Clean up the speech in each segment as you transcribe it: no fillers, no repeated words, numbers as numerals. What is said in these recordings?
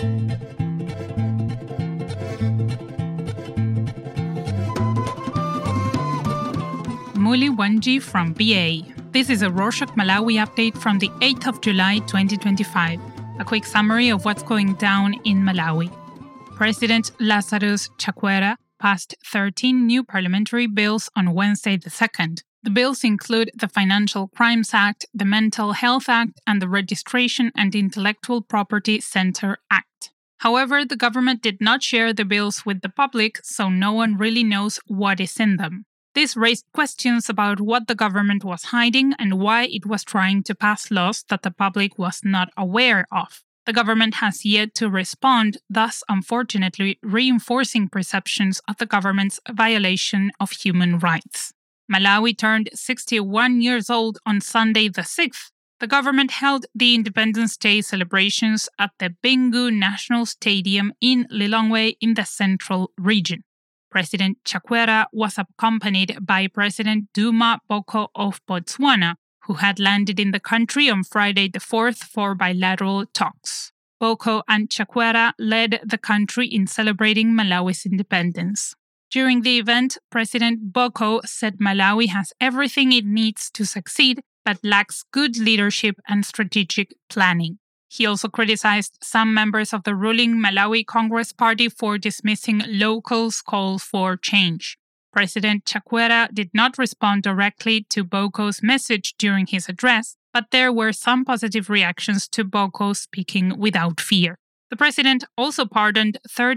Muli Wanji from BA. This is a Rorshok Malawi update from the 8th of July 2025. A quick summary of what's going down in Malawi. President Lazarus Chakwera passed 13 new parliamentary bills on Wednesday the 2nd. The bills include the Financial Crimes Act, the Mental Health Act, and the Registration and Intellectual Property Center Act. However, the government did not share the bills with the public, so no one really knows what is in them. This raised questions about what the government was hiding and why it was trying to pass laws that the public was not aware of. The government has yet to respond, thus unfortunately reinforcing perceptions of the government's violation of human rights. Malawi turned 61 years old on Sunday the 6th. The government held the Independence Day celebrations at the Bingu National Stadium in Lilongwe in the central region. President Chakwera was accompanied by President Duma Boko of Botswana, who had landed in the country on Friday the 4th for bilateral talks. Boko and Chakwera led the country in celebrating Malawi's independence. During the event, President Boko said Malawi has everything it needs to succeed, but lacks good leadership and strategic planning. He also criticized some members of the ruling Malawi Congress Party for dismissing locals' calls for change. President Chakwera did not respond directly to Boko's message during his address, but there were some positive reactions to Boko speaking without fear. The president also pardoned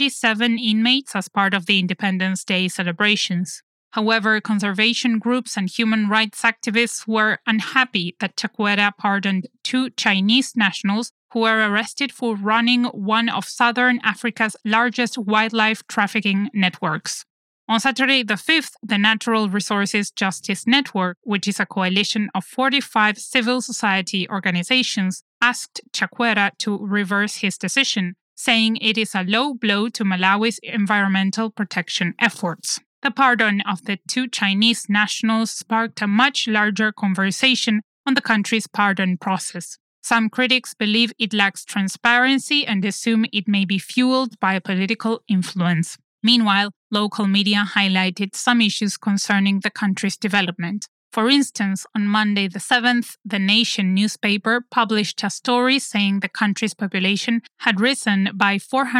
37 inmates as part of the Independence Day celebrations. However, conservation groups and human rights activists were unhappy that Chakwera pardoned 2 Chinese nationals who were arrested for running one of Southern Africa's largest wildlife trafficking networks. On Saturday the 5th, the Natural Resources Justice Network, which is a coalition of 45 civil society organizations, asked Chakwera to reverse his decision, saying it is a low blow to Malawi's environmental protection efforts. The pardon of the 2 Chinese nationals sparked a much larger conversation on the country's pardon process. Some critics believe it lacks transparency and assume it may be fueled by political influence. Meanwhile, local media highlighted some issues concerning the country's development. For instance, on Monday the 7th, The Nation newspaper published a story saying the country's population had risen by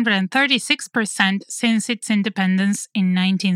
436% since its independence in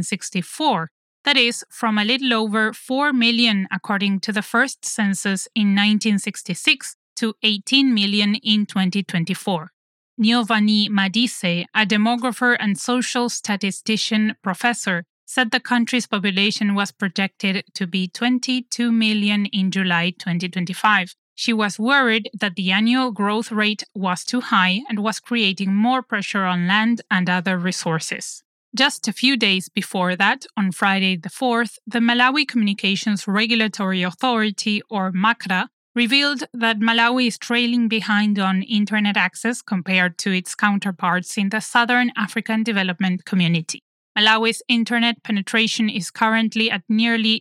1964. That is, from a little over 4 million according to the first census in 1966 to 18 million in 2024. Giovanni Madise, a demographer and social statistician professor, said the country's population was projected to be 22 million in July 2025. She was worried that the annual growth rate was too high and was creating more pressure on land and other resources. Just a few days before that, on Friday the 4th, the Malawi Communications Regulatory Authority, or MACRA, revealed that Malawi is trailing behind on internet access compared to its counterparts in the Southern African Development Community. Malawi's internet penetration is currently at nearly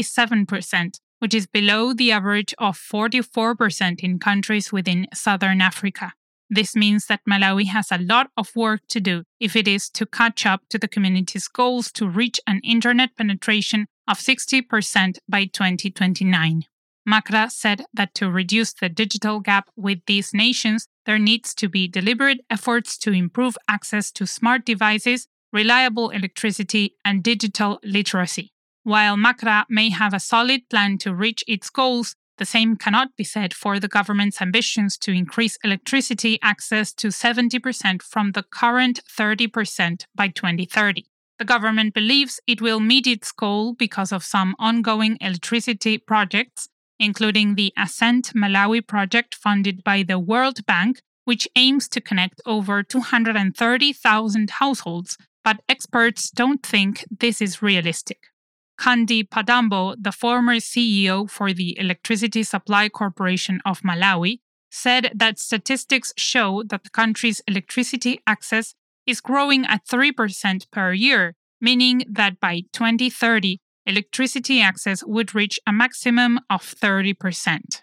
37%, which is below the average of 44% in countries within Southern Africa. This means that Malawi has a lot of work to do if it is to catch up to the community's goals to reach an internet penetration of 60% by 2029. Macra said that to reduce the digital gap with these nations, there needs to be deliberate efforts to improve access to smart devices, reliable electricity, and digital literacy. While Macra may have a solid plan to reach its goals, the same cannot be said for the government's ambitions to increase electricity access to 70% from the current 30% by 2030. The government believes it will meet its goal because of some ongoing electricity projects, including the Ascent Malawi project funded by the World Bank, which aims to connect over 230,000 households, but experts don't think this is realistic. Kandi Padambo, the former CEO for the Electricity Supply Corporation of Malawi, said that statistics show that the country's electricity access is growing at 3% per year, meaning that by 2030, electricity access would reach a maximum of 30%.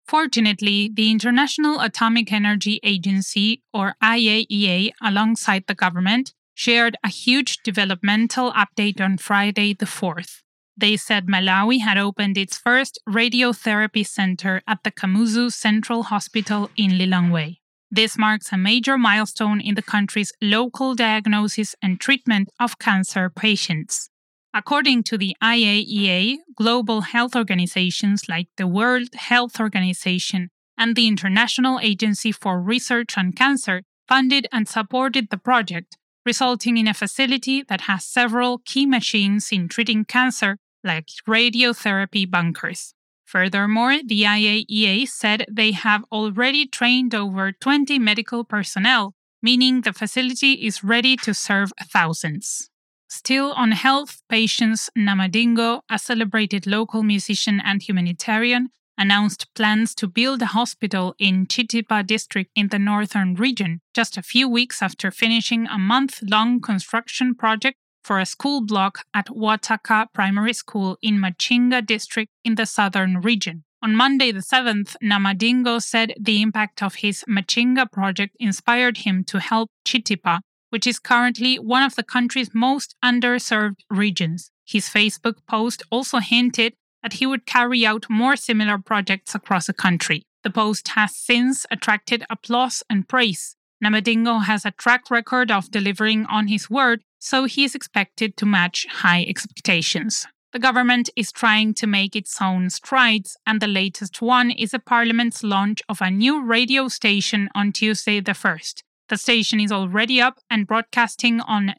Fortunately, the International Atomic Energy Agency, or IAEA, alongside the government, shared a huge developmental update on Friday the 4th. They said Malawi had opened its first radiotherapy center at the Kamuzu Central Hospital in Lilongwe. This marks a major milestone in the country's local diagnosis and treatment of cancer patients. According to the IAEA, global health organizations like the World Health Organization and the International Agency for Research on Cancer funded and supported the project, resulting in a facility that has several key machines in treating cancer, like radiotherapy bunkers. Furthermore, the IAEA said they have already trained over 20 medical personnel, meaning the facility is ready to serve thousands. Still on health, Patience Namadingo, a celebrated local musician and humanitarian, announced plans to build a hospital in Chitipa district in the northern region, just a few weeks after finishing a month-long construction project for a school block at Wataka Primary School in Machinga district in the southern region. On Monday the 7th, Namadingo said the impact of his Machinga project inspired him to help Chitipa, which is currently one of the country's most underserved regions. His Facebook post also hinted that he would carry out more similar projects across the country. The post has since attracted applause and praise. Namadingo has a track record of delivering on his word, so he is expected to match high expectations. The government is trying to make its own strides, and the latest one is the Parliament's launch of a new radio station on Tuesday the 1st. The station is already up and broadcasting on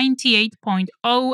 98.0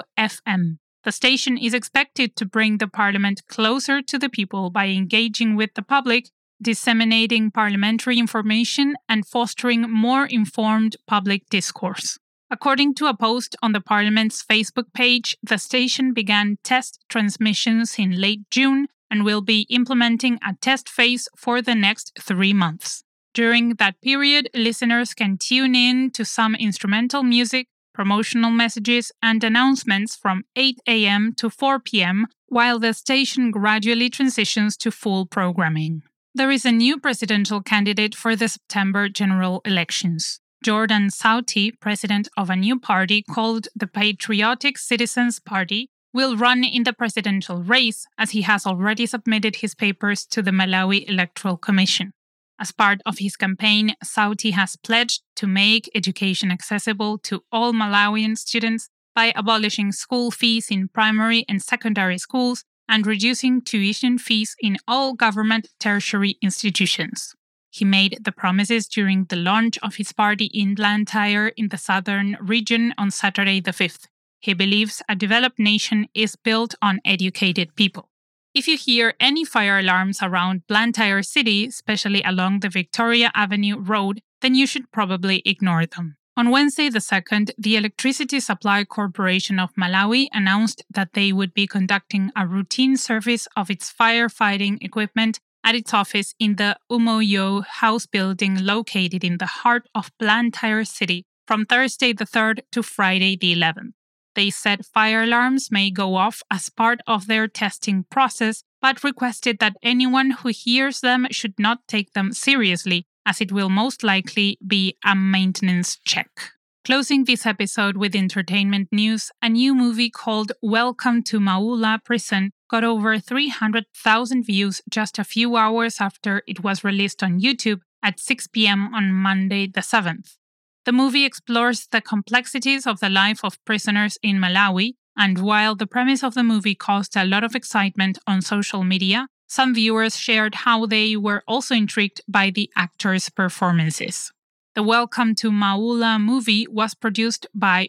FM. The station is expected to bring the Parliament closer to the people by engaging with the public, disseminating parliamentary information, and fostering more informed public discourse. According to a post on the Parliament's Facebook page, the station began test transmissions in late June and will be implementing a test phase for the next 3 months. During that period, listeners can tune in to some instrumental music, promotional messages, and announcements from 8 a.m. to 4 p.m., while the station gradually transitions to full programming. There is a new presidential candidate for the September general elections. Jordan Sauti, president of a new party called the Patriotic Citizens Party, will run in the presidential race, as he has already submitted his papers to the Malawi Electoral Commission. As part of his campaign, Sauti has pledged to make education accessible to all Malawian students by abolishing school fees in primary and secondary schools and reducing tuition fees in all government tertiary institutions. He made the promises during the launch of his party in Blantyre in the southern region on Saturday the 5th. He believes a developed nation is built on educated people. If you hear any fire alarms around Blantyre City, especially along the Victoria Avenue Road, then you should probably ignore them. On Wednesday the 2nd, the Electricity Supply Corporation of Malawi announced that they would be conducting a routine service of its firefighting equipment at its office in the Umoyo House building located in the heart of Blantyre City from Thursday the 3rd to Friday the 11th. They said fire alarms may go off as part of their testing process, but requested that anyone who hears them should not take them seriously, as it will most likely be a maintenance check. Closing this episode with entertainment news, a new movie called Welcome to Maula Prison got over 300,000 views just a few hours after it was released on YouTube at 6 p.m. on Monday the 7th. The movie explores the complexities of the life of prisoners in Malawi, and while the premise of the movie caused a lot of excitement on social media, some viewers shared how they were also intrigued by the actors' performances. The Welcome to Maula movie was produced by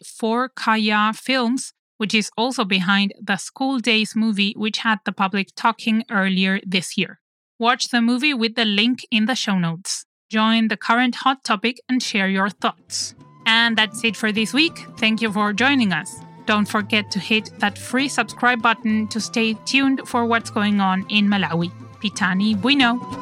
4Kaya Films, which is also behind the School Days movie, which had the public talking earlier this year. Watch the movie with the link in the show notes. Join the current hot topic and share your thoughts. And that's it for this week. Thank you for joining us. Don't forget to hit that free subscribe button to stay tuned for what's going on in Malawi. Pitani Bueno!